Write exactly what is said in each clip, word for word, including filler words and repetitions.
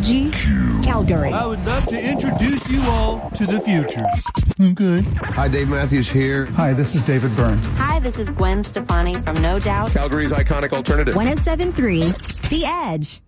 G, Calgary. I would love to introduce you all to the future. Good. Hi, Dave Matthews here. Hi, this is David Byrne. Hi, this is Gwen Stefani from No Doubt. Calgary's iconic alternative. one oh seven point three, The Edge.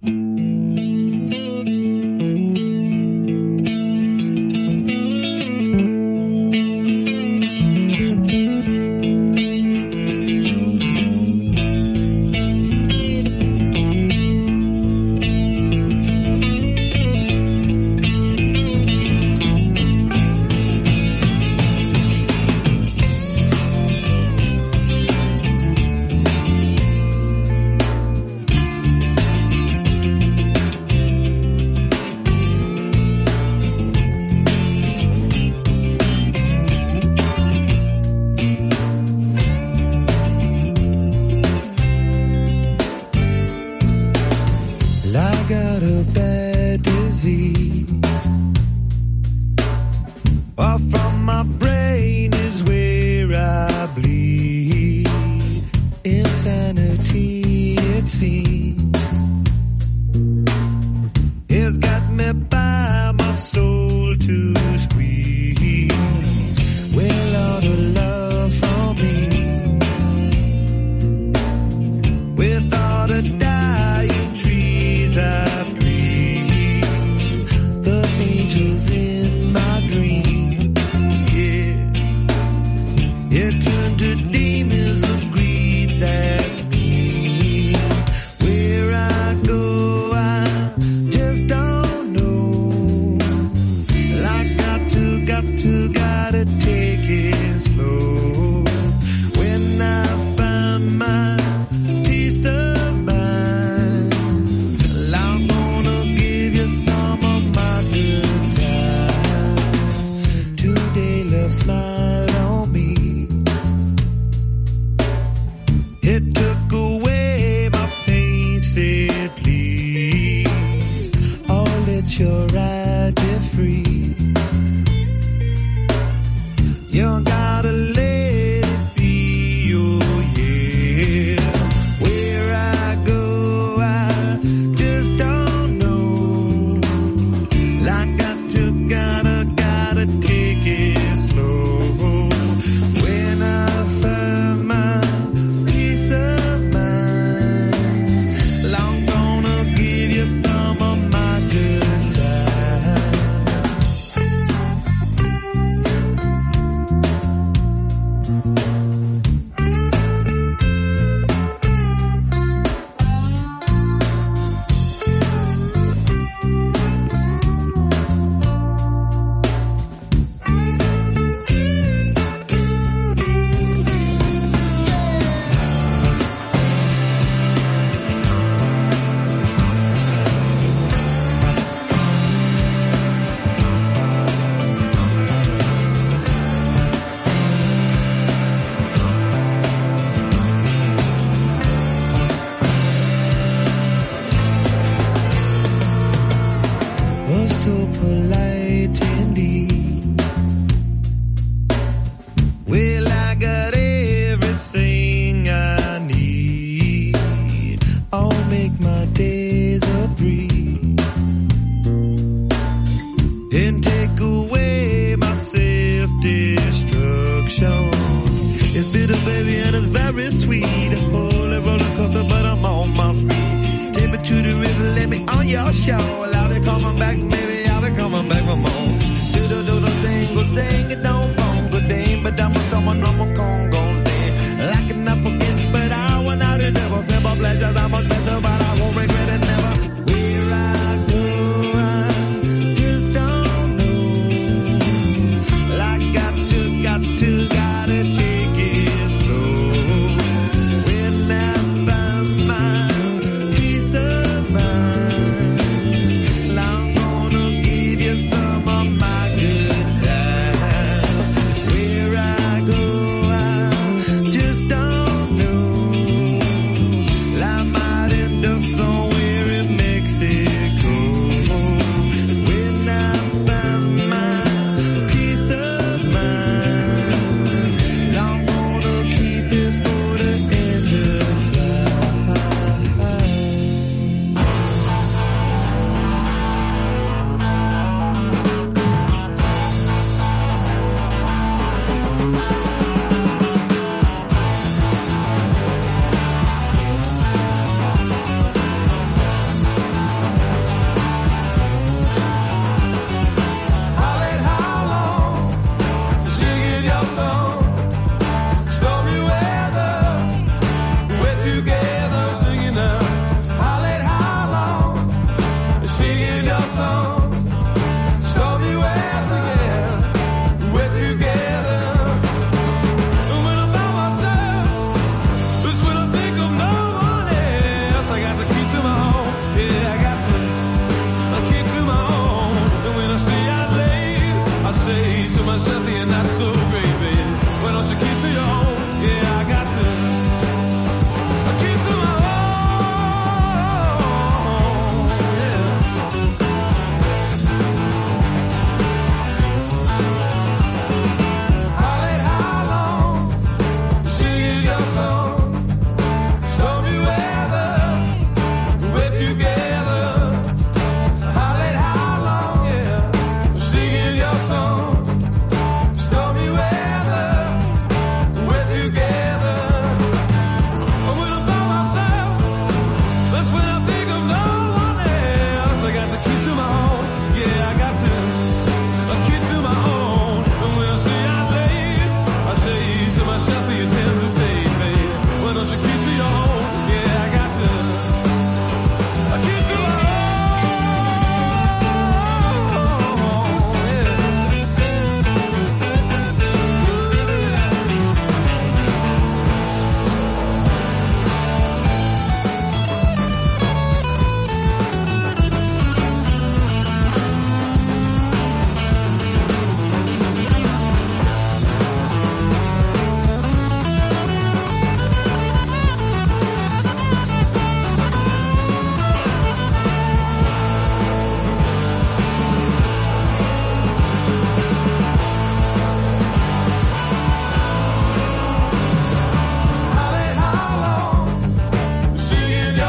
Long gonna give you some of my good time.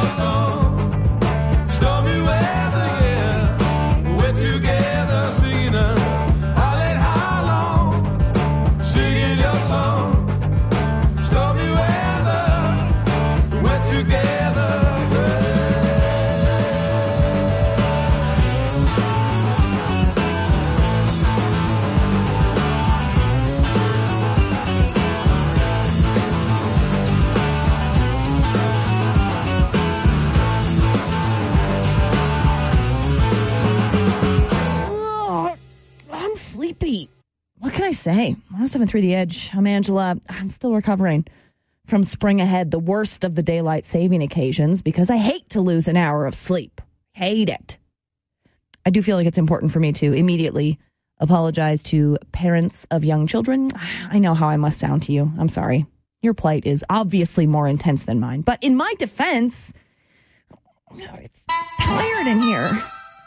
What can I say? one oh seven point three The Edge. I'm Angela. I'm still recovering from spring ahead, the worst of the daylight saving occasions, because I hate to lose an hour of sleep. Hate it. I do feel like it's important for me to immediately apologize to parents of young children. I know how I must sound to you. I'm sorry. Your plight is obviously more intense than mine. But in my defense, it's tired in here.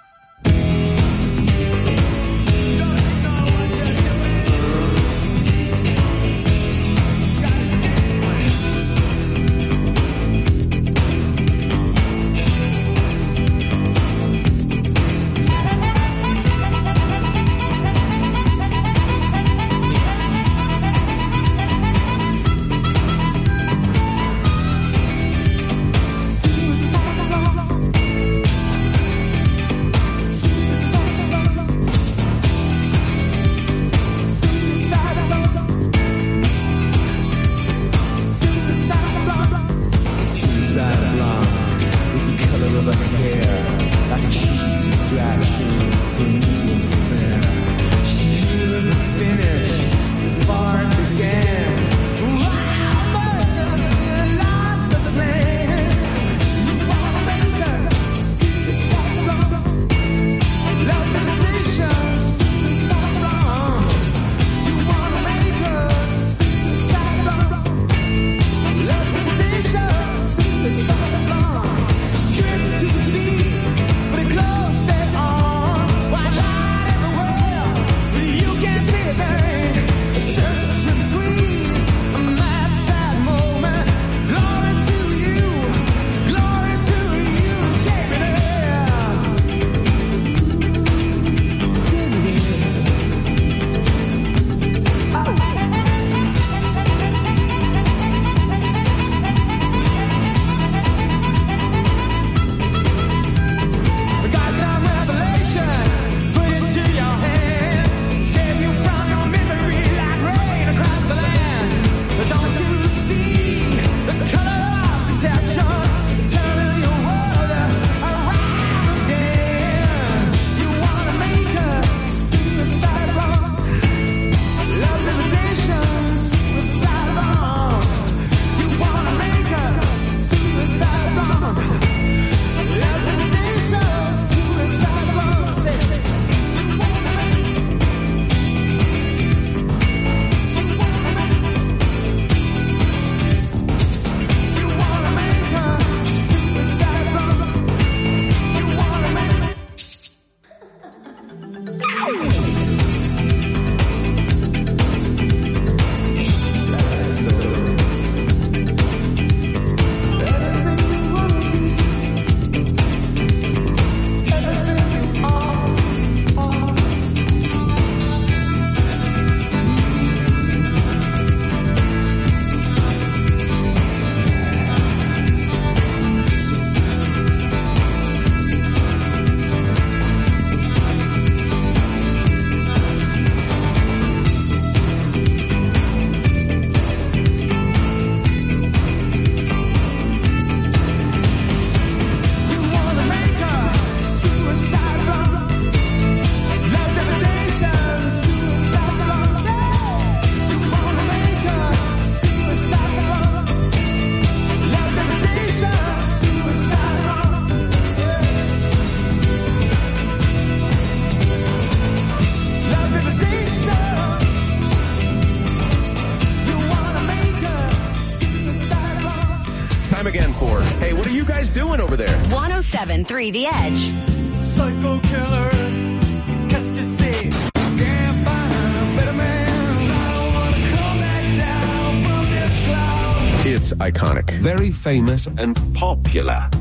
Again for, hey, what are you guys doing over there? one oh seven point three The Edge. Psycho killer. Qu'est-ce que c'est? Can't find a better man. I don't want to come back down from this cloud. It's iconic. Very famous and popular.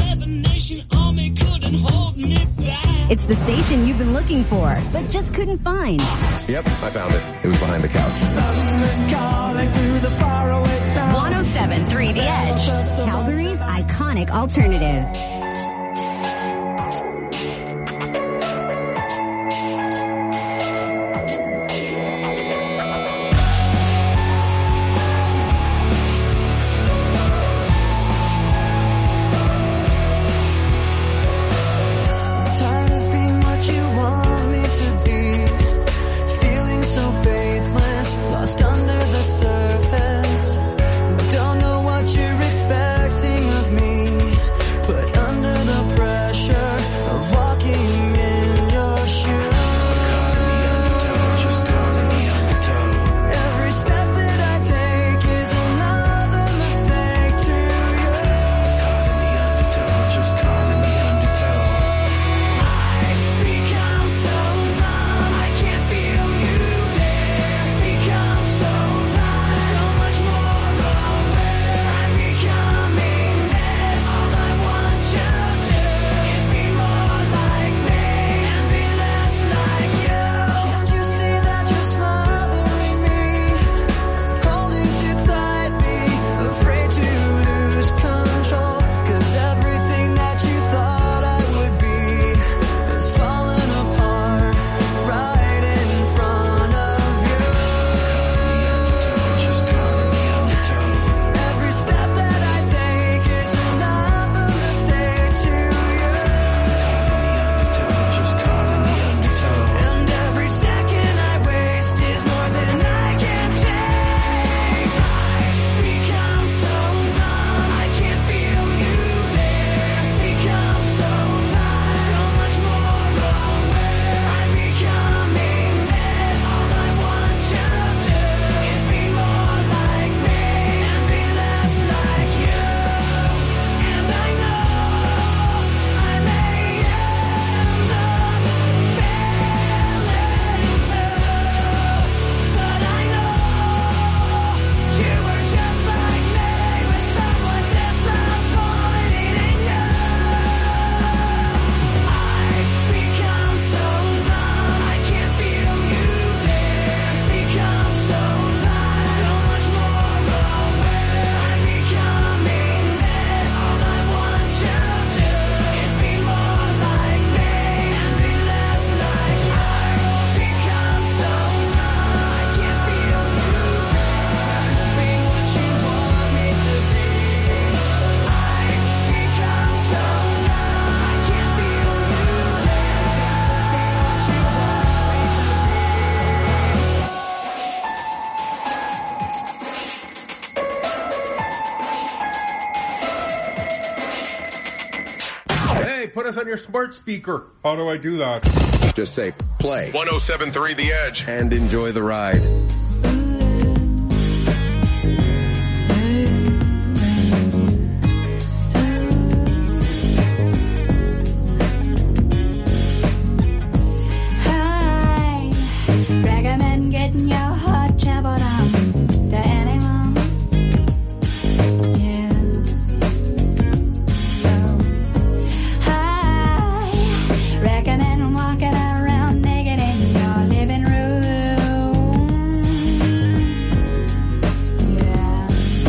It's the station you've been looking for, but just couldn't find. Yep, I found it. It was behind the couch. one oh seven point three The Edge. Calgary's iconic alternative. Put us on your smart speaker. How do I do that? Just say play. one oh seven point three The Edge. And enjoy the ride. Hi, recommend getting your hot jabber on to anyone. Yeah. Recommend walking around naked in your living room. Yeah.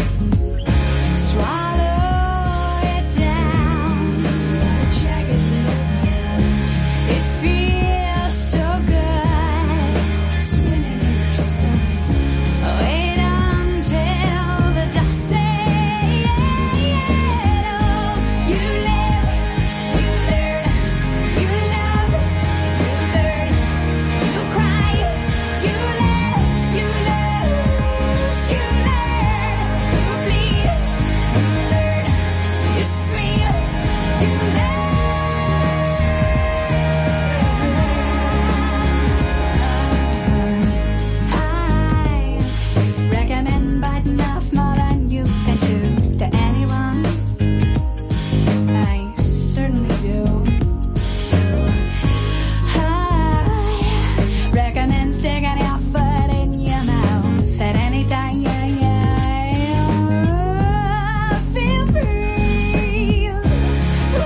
Swallow it down. Check it out. It feels so good. Spinning in your stomach. Wait until the dust settles. You live, you learn. You love, you learn, you cry, you laugh, you lose, you learn, you bleed, you learn, you scream, you learn. I recommend biting off more than you can chew to anyone. I certainly do. I recommend sticking your foot in your mouth at any time. Yeah, yeah. Feel free.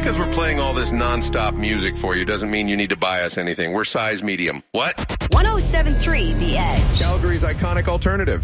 because we're playing all this nonstop music for you doesn't mean you need to buy us anything. We're size medium. What? one oh seven point three The Edge. Calgary's iconic alternative.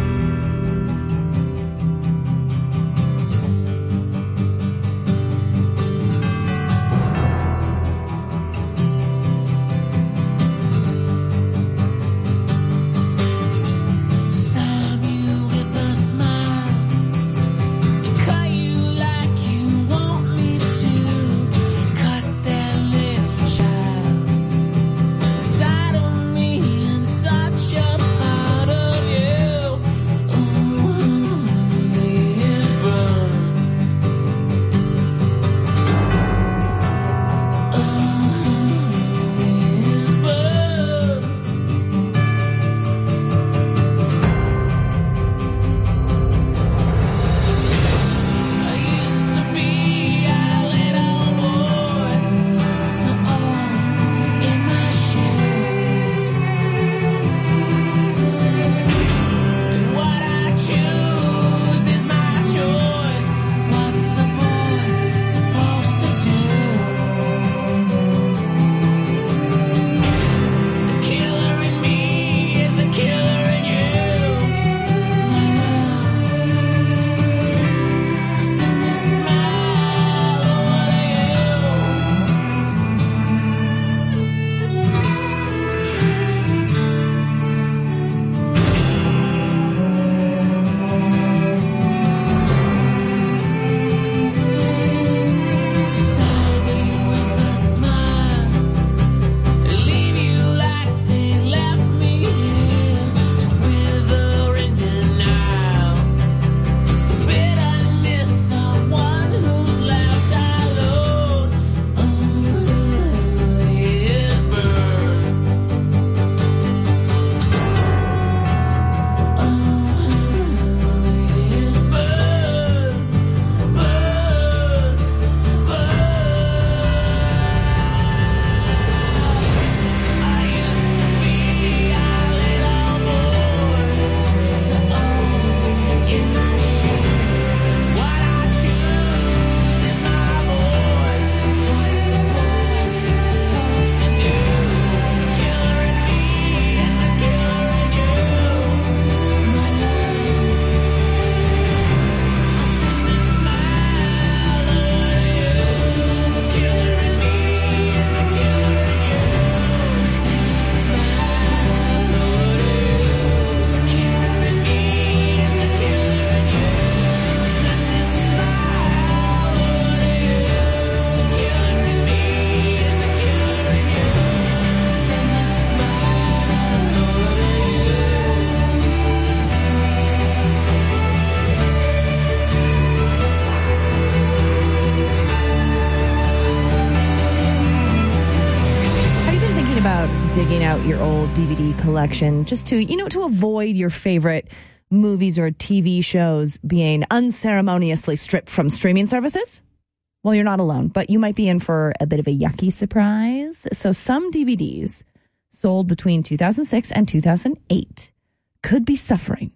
Digging out your old D V D collection just to, you know, to avoid your favorite movies or T V shows being unceremoniously stripped from streaming services? Well, you're not alone, but you might be in for a bit of a yucky surprise. So some D V Ds sold between two thousand six and two thousand eight could be suffering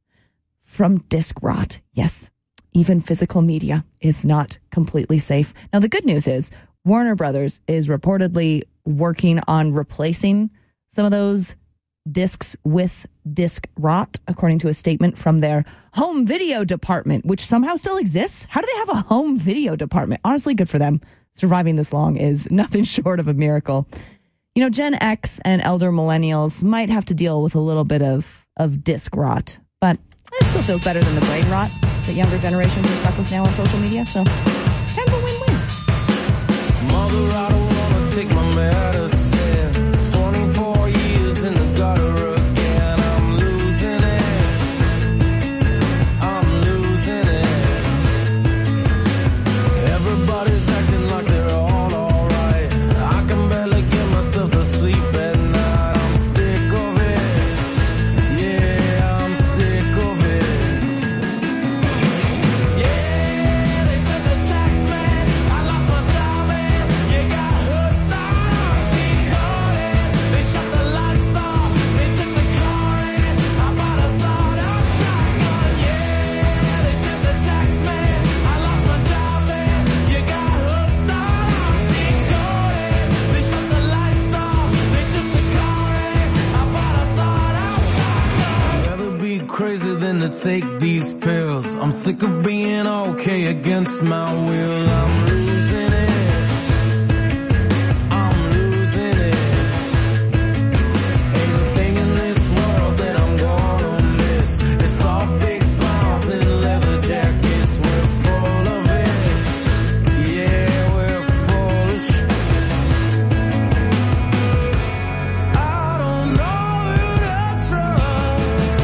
from disc rot. Yes, even physical media is not completely safe. Now, the good news is Warner Brothers is reportedly working on replacing some of those discs with disc rot, according to a statement from their home video department, which somehow still exists. How do they have a home video department? Honestly, good for them. Surviving this long is nothing short of a miracle. You know, Gen X and elder millennials might have to deal with a little bit of, of disc rot, but it still feels better than the brain rot that younger generations are stuck with now on social media. So kind of a win-win. Mother, I don't wanna take my medicine. twenty-four years in the gutter again. I'm losing it. I'm losing it. Everybody's acting like they're all alright. I can barely get myself to sleep at night. I'm sick of it. Yeah, I'm sick of it. Yeah, they said the tax man. I lost my job and you got hooked on. take these pills. I'm sick of being okay against my will. I'm losing it. I'm losing it. Everything in this world that I'm gonna miss. It's all fake smiles and leather jackets. We're full of it. Yeah, we're full of shit. I don't know who to trust.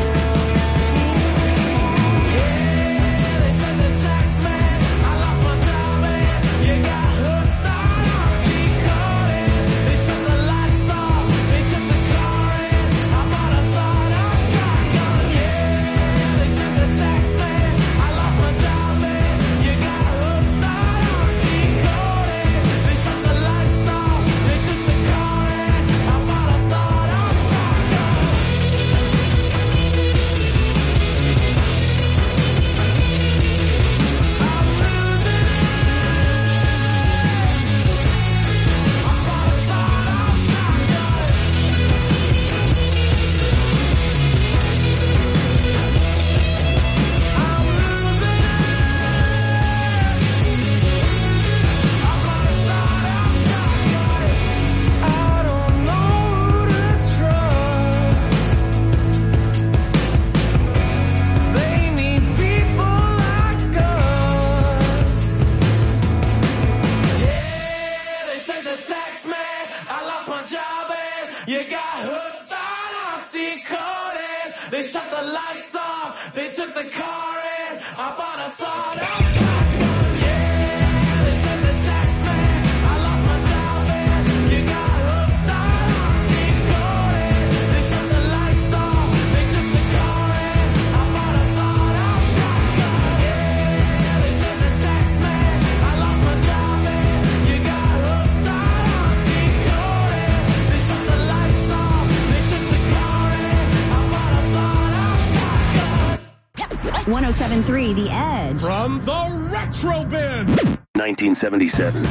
They shut the lights off, they took the car in, I bought a sawed-off shotgun. Yeah, they sent the tax man, I lost my job and you got hooked on oxycodone. They shut the lights off, they took the car in, I bought a sawed-off shotgun. Yeah, they sent the tax man, I lost my job and you got hooked on oxycodone. They shut the lights off, they took the car in, I bought a sawed-off shotgun. one oh seven point three The Edge. From the Retro Bin. nineteen seventy-seven.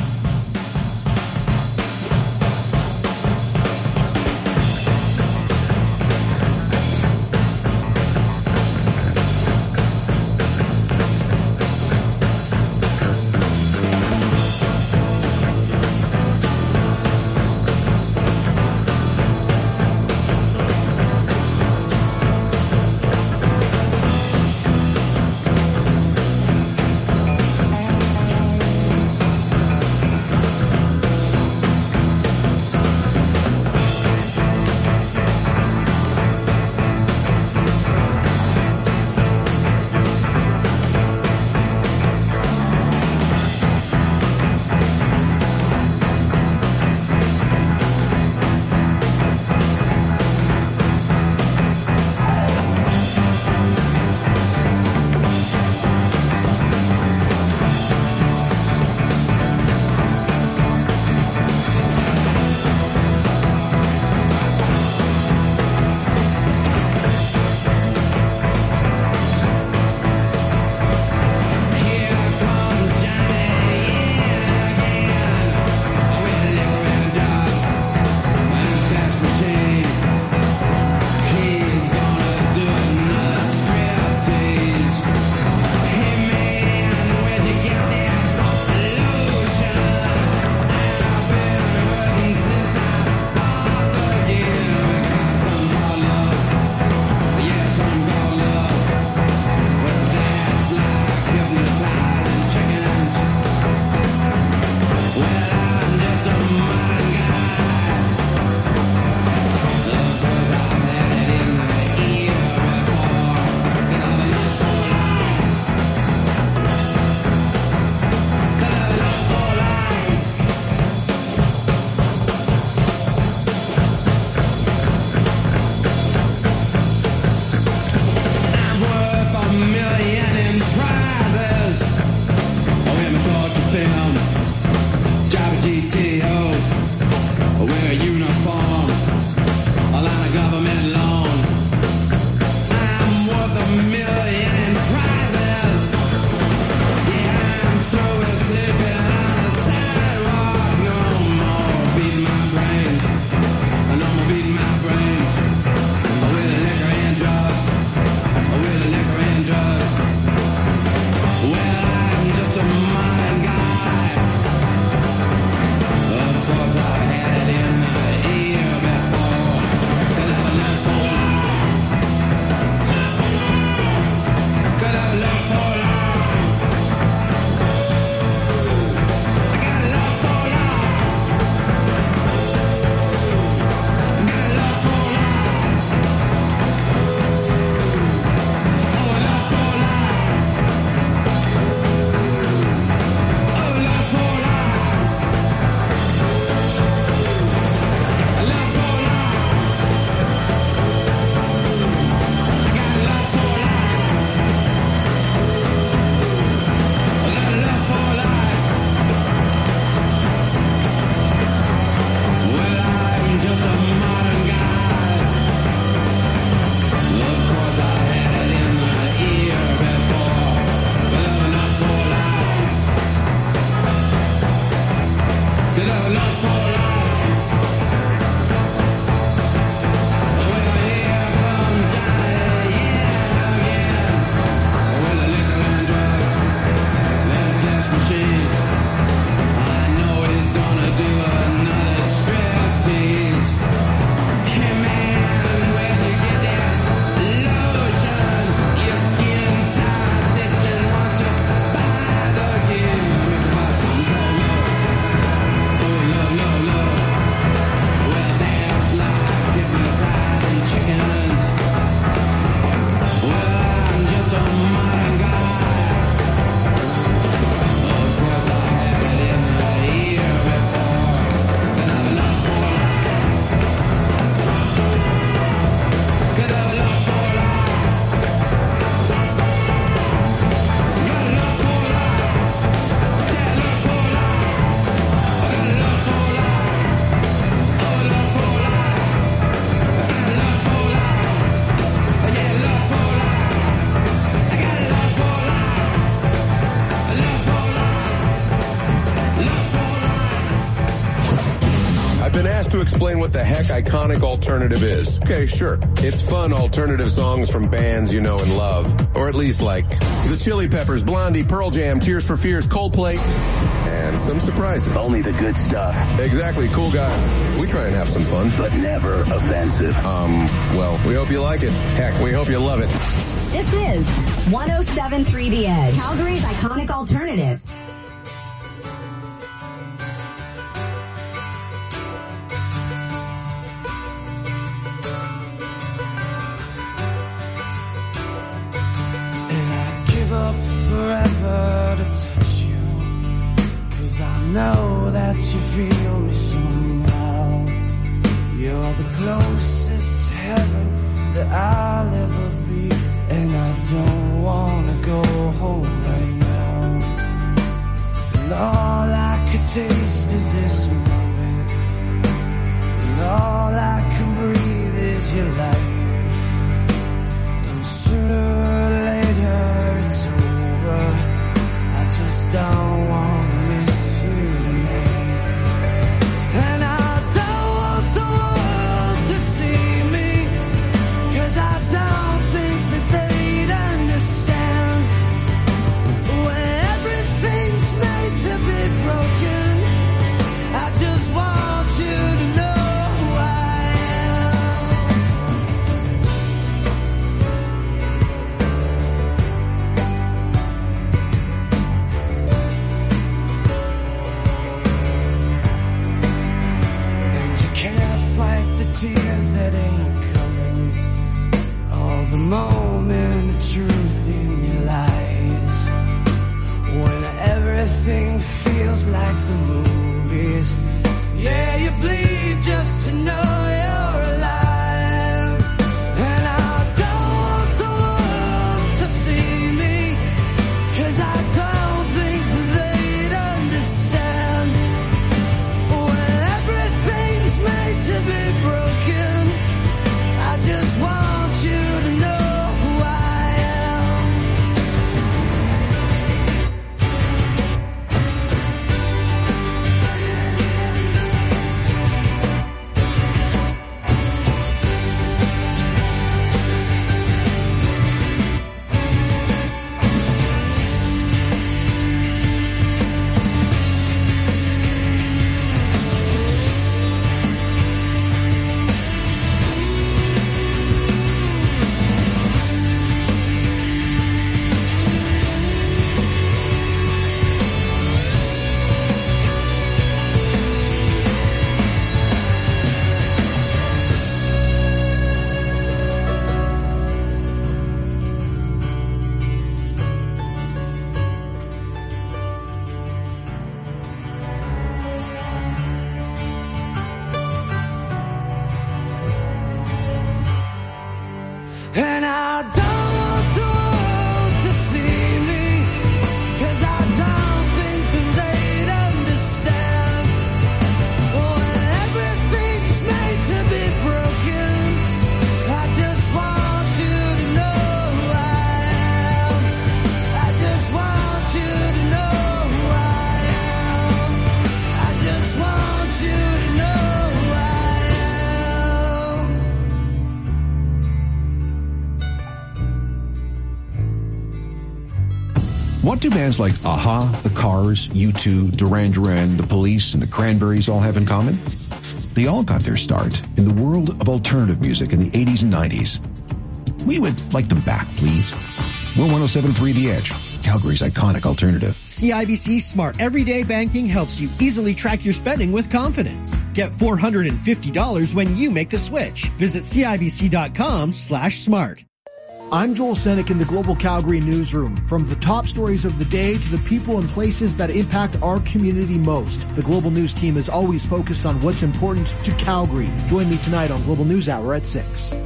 to explain what the heck iconic alternative is. Okay, sure. It's fun alternative songs from bands you know and love. Or at least like the Chili Peppers, Blondie, Pearl Jam, Tears for Fears, Coldplay, and some surprises. Only the good stuff. Exactly, cool guy. We try and have some fun. But never offensive. Um, well, we hope you like it. Heck, we hope you love it. This is one oh seven point three The Edge, Calgary's iconic alternative. And I'd give up forever to touch you, 'cause I know that you feel me somehow. You're the closest to heaven that I'll ever be, and I don't wanna go home right now. And all I could taste is this moment, and all I can breathe is your light. And sooner or later it's over, I just don't wanna miss you tonight. And I don't want the world to see me, 'cause I don't think that they'd understand. When everything's made to be broken, I just want you to know who I am. And you can't fight the tears that ain't coming, all the moment of truth in your lies. When everything feels like the movies, yeah, you bleed just to know you're alive. And I don't want the world to see me, 'cause I don't think that they'd understand. When everything's made to be broken, I just want you to know who I am. And I don't want the world to see me, 'cause I don't think that they'd understand. When everything's made to be broken, I just want you to know who I am. I just want you to know who I am. I just want you to know who I am. What do bands like A-ha, The Cars, U two, Duran Duran, The Police, and The Cranberries all have in common? They all got their start in the world of alternative music in the eighties and nineties. We would like them back, please. We're one oh seven point three The Edge, Calgary's iconic alternative. C I B C Smart Everyday Banking helps you easily track your spending with confidence. Get four hundred fifty dollars when you make the switch. Visit cibc.com slash smart. I'm Joel Senek in the Global Calgary Newsroom. From the top stories of the day to the people and places that impact our community most, the Global News team is always focused on what's important to Calgary. Join me tonight on Global News Hour at six.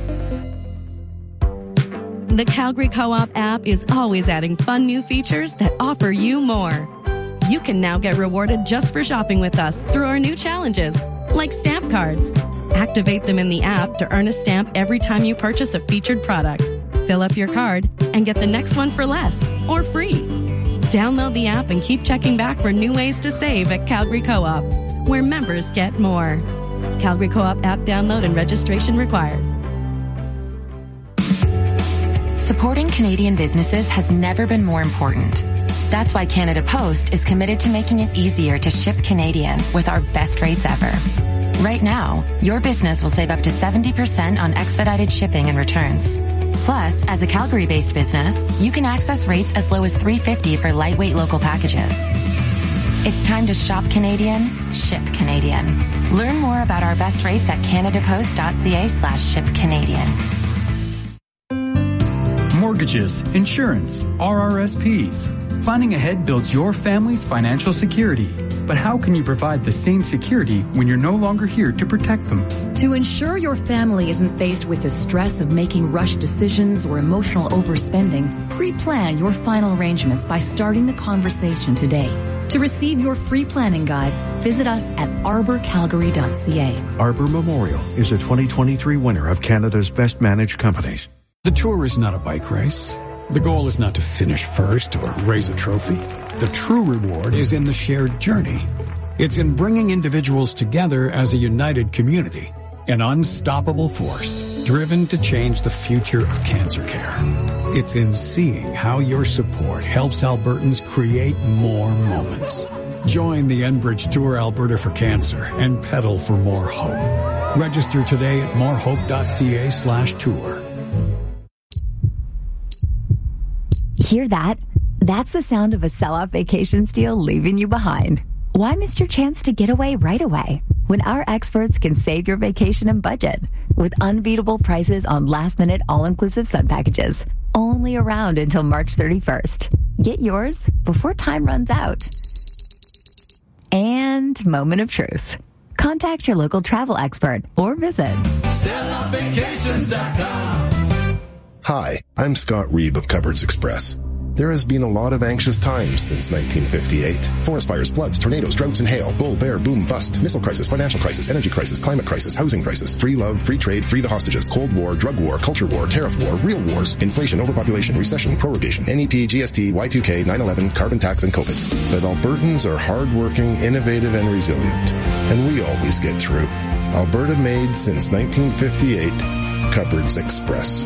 The Calgary Co-op app is always adding fun new features that offer you more. You can now get rewarded just for shopping with us through our new challenges, like stamp cards. Activate them in the app to earn a stamp every time you purchase a featured product. Fill up your card and get the next one for less or free. Download the app and keep checking back for new ways to save at Calgary Co-op, where members get more. Calgary Co-op app download and registration required. Supporting Canadian businesses has never been more important. That's why Canada Post is committed to making it easier to ship Canadian with our best rates ever. Right now, your business will save up to seventy percent on expedited shipping and returns. Plus, as a Calgary-based business, you can access rates as low as three dollars and fifty cents for lightweight local packages. It's time to shop Canadian, ship Canadian. Learn more about our best rates at canadapost.ca slash ship Canadian. Mortgages, insurance, R R S Ps. Planning ahead builds your family's financial security. But how can you provide the same security when you're no longer here to protect them? To ensure your family isn't faced with the stress of making rushed decisions or emotional overspending, pre-plan your final arrangements by starting the conversation today. To receive your free planning guide, visit us at arbor calgary dot c a. Arbor Memorial is a twenty twenty-three winner of Canada's Best Managed Companies. The Tour is not a bike race. The goal is not to finish first or raise a trophy. The true reward is in the shared journey. It's in bringing individuals together as a united community, an unstoppable force driven to change the future of cancer care. It's in seeing how your support helps Albertans create more moments. Join the Enbridge Tour Alberta for Cancer and pedal for more hope. Register today at morehope.ca slash tour. Hear that? That's the sound of a sell-off vacations deal leaving you behind. Why miss your chance to get away right away when our experts can save your vacation and budget with unbeatable prices on last-minute all-inclusive sun packages? Only around until March thirty-first. Get yours before time runs out. And moment of truth. Contact your local travel expert or visit sell off vacations dot com. Hi, I'm Scott Reeb of Cupboards Express. There has been a lot of anxious times since nineteen fifty-eight. Forest fires, floods, tornadoes, droughts and hail, bull, bear, boom, bust, missile crisis, financial crisis, energy crisis, climate crisis, housing crisis, free love, free trade, free the hostages, Cold War, drug war, culture war, tariff war, real wars, inflation, overpopulation, recession, prorogation, N E P, G S T, Y two K, nine eleven, carbon tax, and COVID. But Albertans are hardworking, innovative, and resilient. And we always get through. Alberta made since nineteen fifty-eight. Cupboards Express.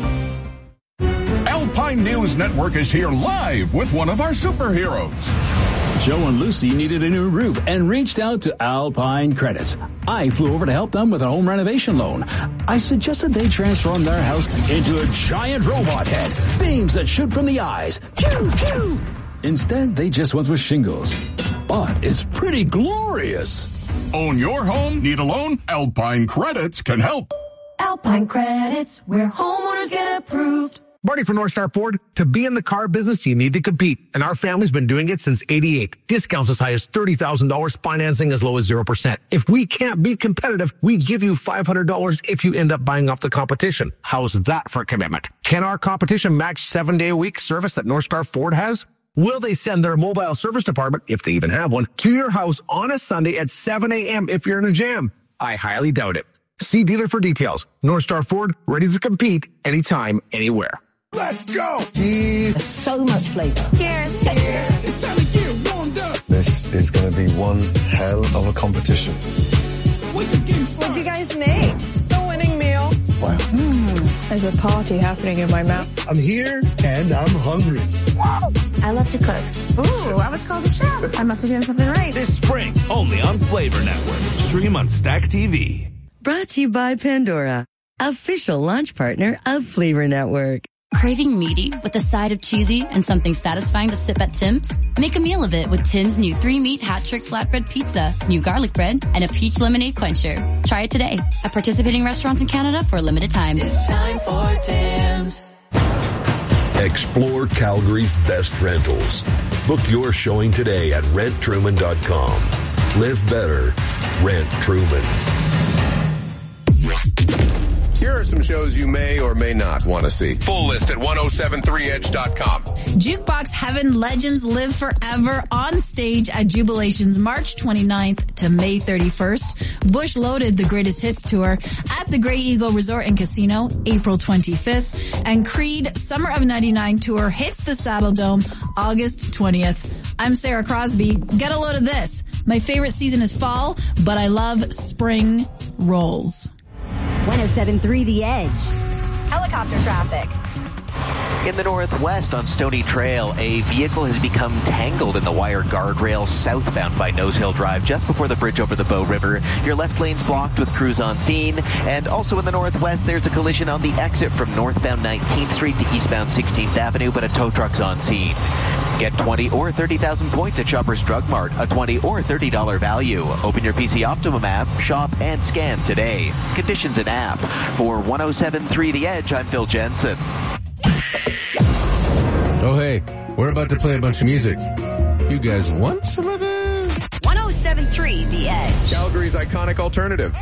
Alpine News Network is here live with one of our superheroes. Joe and Lucy needed a new roof and reached out to Alpine Credits. I flew over to help them with a home renovation loan. I suggested they transform their house into a giant robot head, beams that shoot from the eyes. Pew, pew. Instead, they just went with shingles. But it's pretty glorious. Own your home? Need a loan? Alpine Credits can help. Alpine Credits, where homeowners get approved. Barney for North Star Ford. To be in the car business, you need to compete. And our family's been doing it since eighty-eight. Discounts as high as thirty thousand dollars, financing as low as zero percent. If we can't be competitive, we give you five hundred dollars if you end up buying off the competition. How's that for commitment? Can our competition match seven-day-a-week service that North Star Ford has? Will they send their mobile service department, if they even have one, to your house on a Sunday at seven a.m. if you're in a jam? I highly doubt it. See dealer for details. North Star Ford, ready to compete anytime, anywhere. Let's go! Jeez. So much flavor. Cheers. Cheers. It's time to get warmed up. This is going to be one hell of a competition. We're just getting started. What'd you guys make? The winning meal. Wow. Mm, there's a party happening in my mouth. I'm here and I'm hungry. I love to cook. Ooh, I was called a chef. I must be doing something right. This spring, only on Flavor Network. Stream on Stack T V. Brought to you by Pandora, official launch partner of Flavor Network. Craving meaty with a side of cheesy and something satisfying to sip at Tim's? Make a meal of it with Tim's new three-meat hat-trick flatbread pizza, new garlic bread, and a peach lemonade quencher. Try it today at participating restaurants in Canada for a limited time. It's time for Tim's. Explore Calgary's best rentals. Book your showing today at rent truman dot com. Live better. Rent Truman. Here are some shows you may or may not want to see. Full list at ten seventy-three edge dot com. Jukebox Heaven Legends Live Forever on stage at Jubilations March twenty-ninth to May thirty-first. Bush Loaded the Greatest Hits Tour at the Grey Eagle Resort and Casino April twenty-fifth. And Creed Summer of ninety-nine Tour hits the Saddle Dome August twentieth. I'm Sarah Crosby. Get a load of this. My favorite season is fall, but I love spring rolls. ten seventy-three The Edge. Helicopter traffic. In the northwest on Stony Trail, a vehicle has become tangled in the wire guardrail southbound by Nose Hill Drive just before the bridge over the Bow River. Your left lane's blocked with crews on scene. And also in the northwest, there's a collision on the exit from northbound nineteenth Street to eastbound sixteenth Avenue, but a tow truck's on scene. Get twenty or thirty thousand points at Shoppers Drug Mart, a twenty or thirty dollars value. Open your P C Optimum app, shop, and scan today. Conditions and app. For ten seventy-three The Edge, I'm Phil Jensen. Oh, hey, we're about to play a bunch of music. You guys want some of this? ten seventy-three The Edge. Calgary's iconic alternative.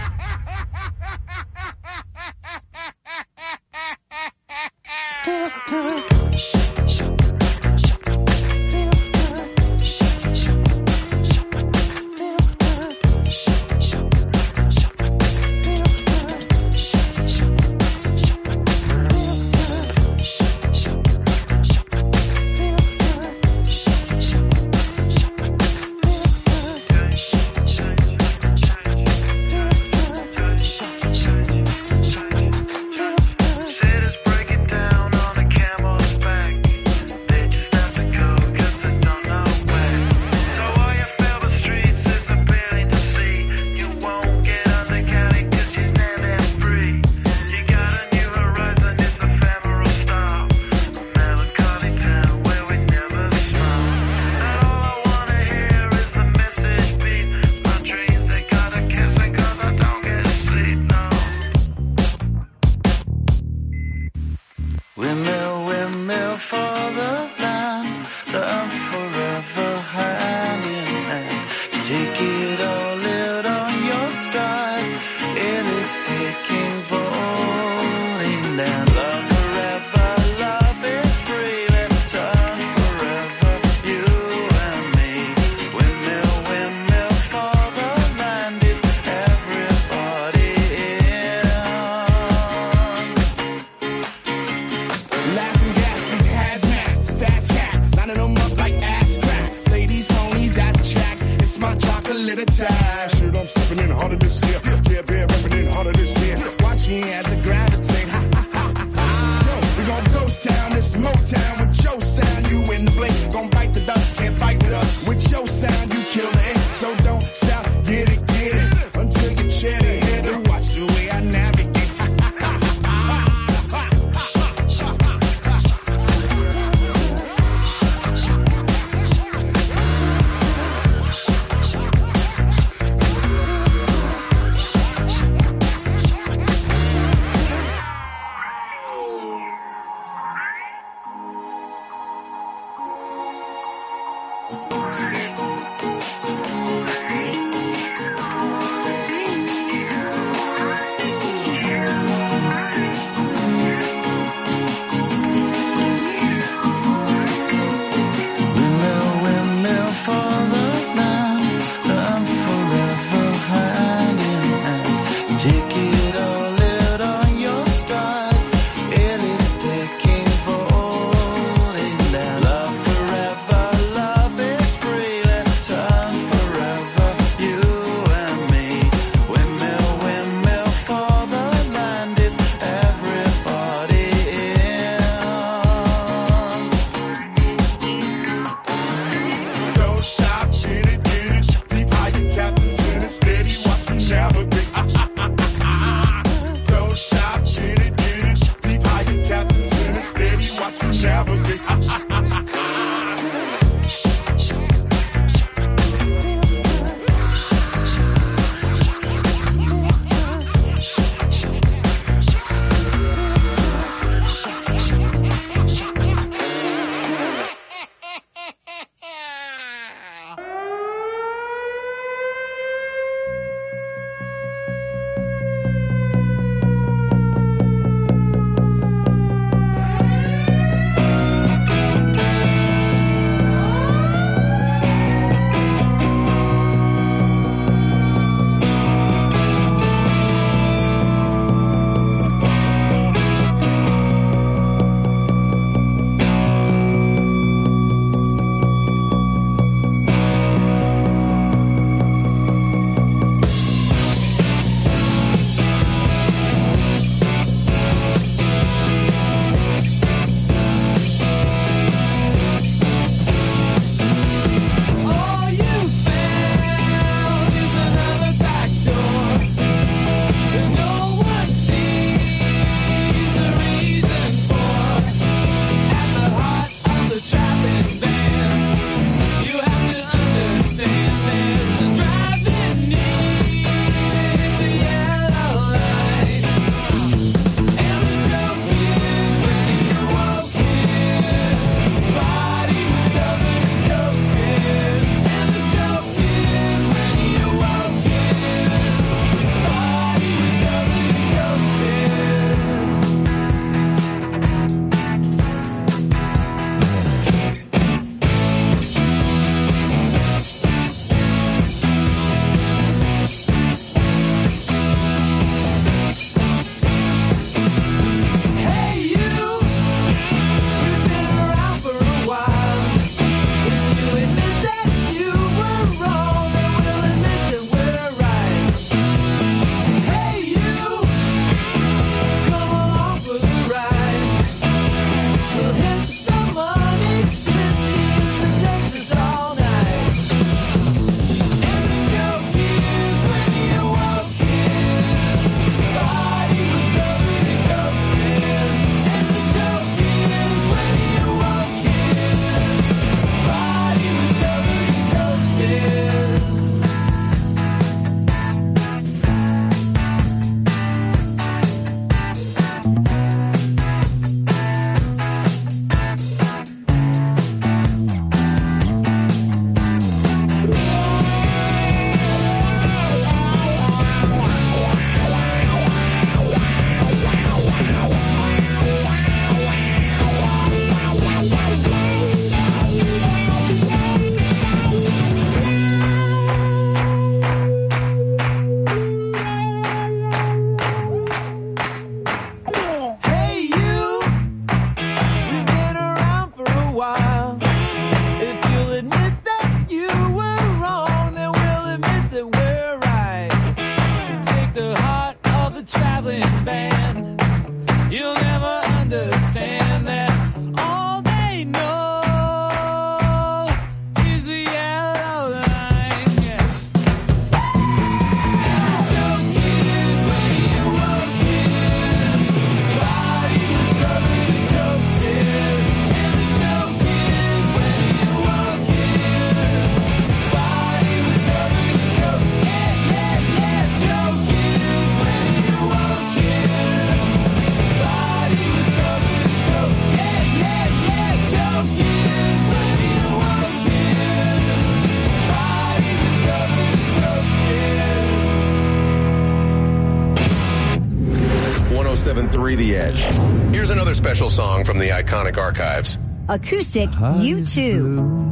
three The Edge. Here's another special song from the iconic archives. Acoustic U two.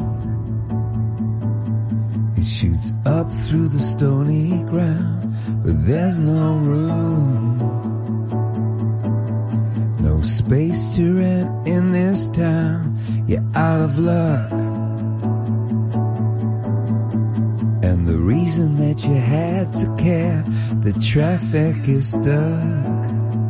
It shoots up through the stony ground, but there's no room. No space to rent in this town. You're out of luck. And the reason that you had to care, the traffic is stuck.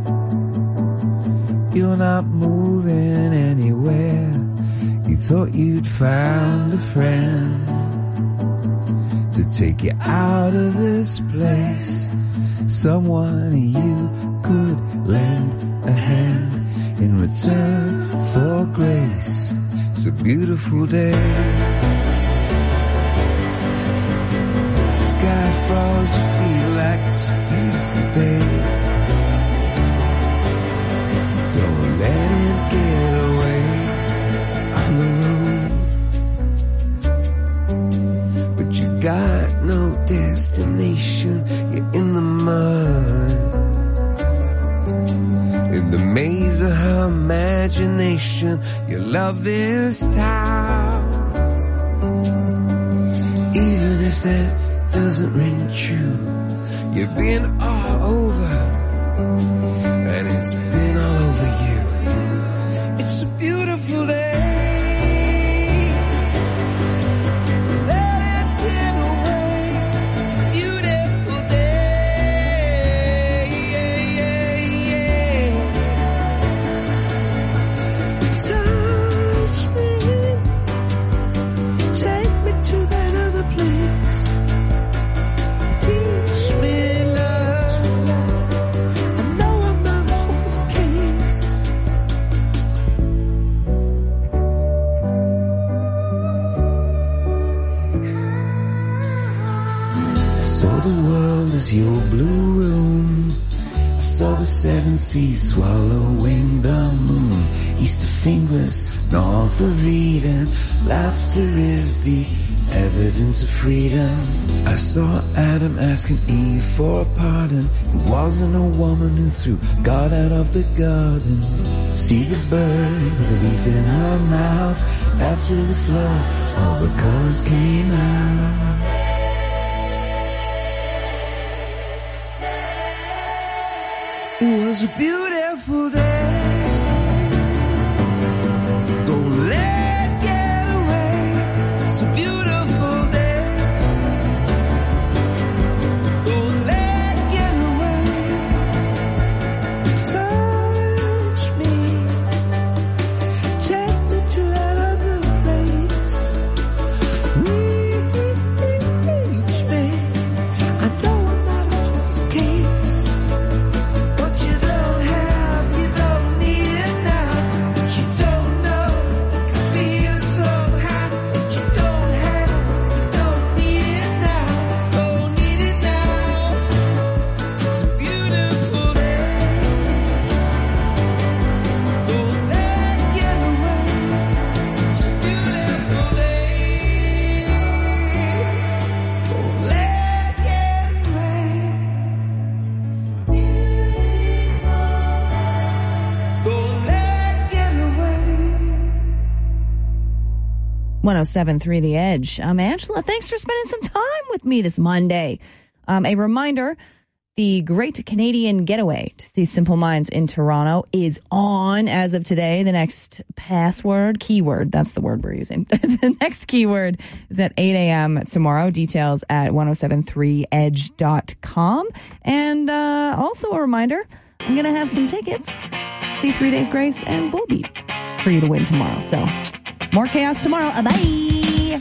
You're not moving anywhere. You thought you'd found a friend to take you out of this place. Someone you could lend a hand in return for grace. It's a beautiful day. Sky falls, you feel like it's a beautiful day. Don't let it get away on the road. But you got no destination, you're in the mud. In the maze of her imagination, you love this town. Even if that doesn't ring true, you've been all over, and it's been all over you. It's a beautiful day. Let it get away. It's a beautiful day. Yeah, yeah, yeah. Touch me, take me to that other place. Your blue room. I saw the seven seas swallowing the moon. East of fingers, north of Eden. Laughter is the evidence of freedom. I saw Adam asking Eve for a pardon. It wasn't a woman who threw God out of the garden. See the bird with a leaf in her mouth. After the flood, all the colors came out. It was a beautiful day. Don't let it get away. It's a beautiful day. Don't let it get away. Touch me. Take me to that other place. Reach me. I know I'm not always case. You don't have, you don't need it now. But you don't know, I feel so high. But you don't have, you don't need it now. Don't need it now. It's a beautiful day. Don't let it get away. It's a beautiful day. Don't let it get away. one oh seven point three The Edge. I'm Angela. Thanks for spending some time with me this Monday. Um, a reminder, the Great Canadian Getaway to see Simple Minds in Toronto is on as of today. The next password, keyword, that's the word we're using. The next keyword is at eight a.m. tomorrow. Details at ten seventy-three edge dot com. And uh, also a reminder, I'm going to have some tickets. See Three Days Grace and Volbeat for you to win tomorrow. So more chaos tomorrow. Bye.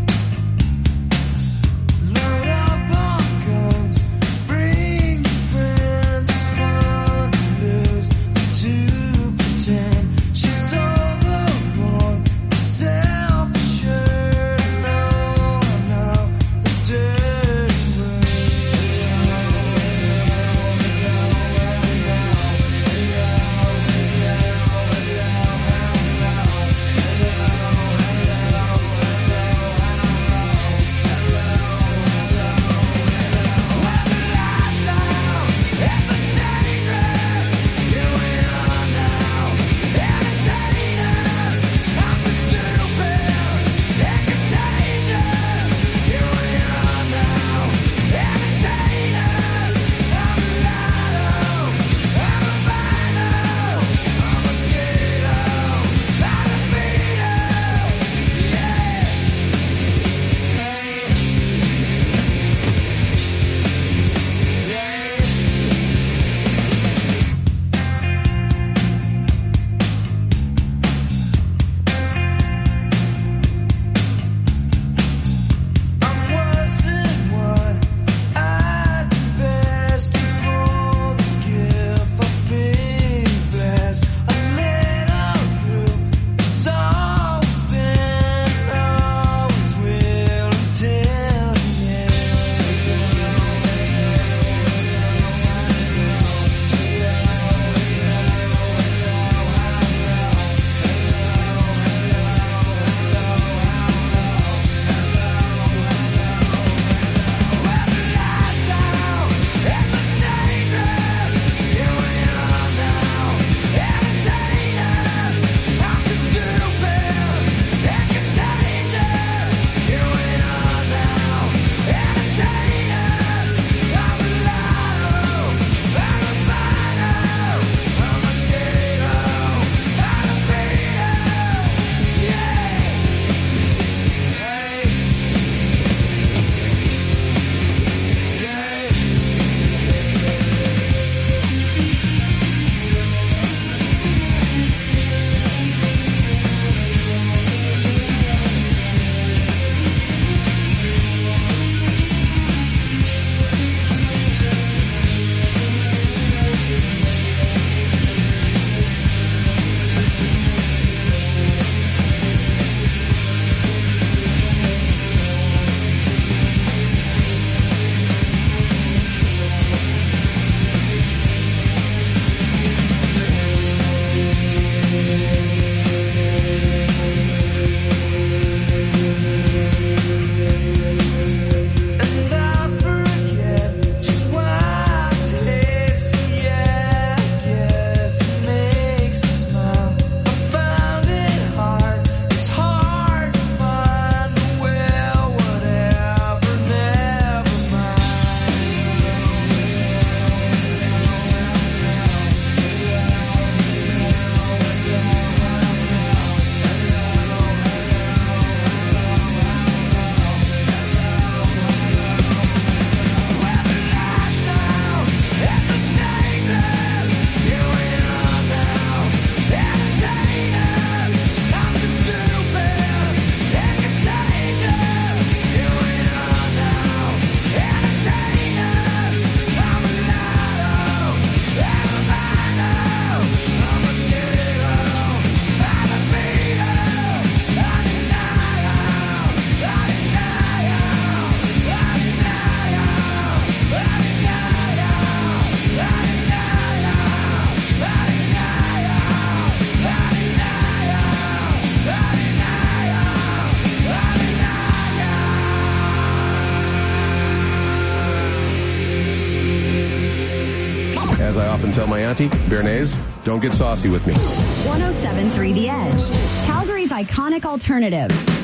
Load up on guns, bring As I often tell my auntie, Bernays, don't get saucy with me. one oh seven point three The Edge, Calgary's iconic alternative.